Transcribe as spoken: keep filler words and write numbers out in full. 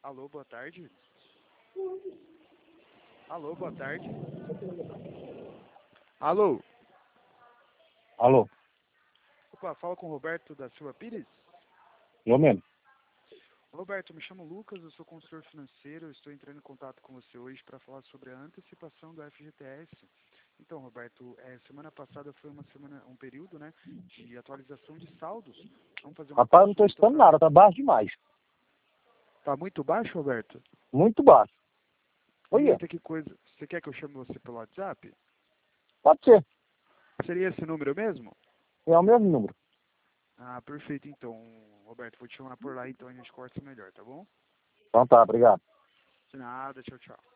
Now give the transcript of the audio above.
Alô, boa tarde. Alô, boa tarde. Alô. Alô, Opa, fala com o Roberto da Silva Pires. eu mesmo. Roberto, me chamo Lucas, eu sou consultor financeiro, eu estou entrando em contato com você hoje para falar sobre a antecipação do F G T S. Então, Roberto, é, semana passada foi uma semana, um período, né, de atualização de saldos. Vamos fazer uma Rapaz, eu não tô consulta escutando pra... nada, tá baixo demais. Tá muito baixo, Roberto? Muito baixo. Olha, Eita, que coisa. Você quer que eu chame você pelo WhatsApp? pode ser. Seria esse número mesmo? É o mesmo número. Ah, perfeito, então, Roberto, vou te chamar por lá, então a gente corta melhor, tá bom? Então tá, obrigado. De nada, tchau, tchau.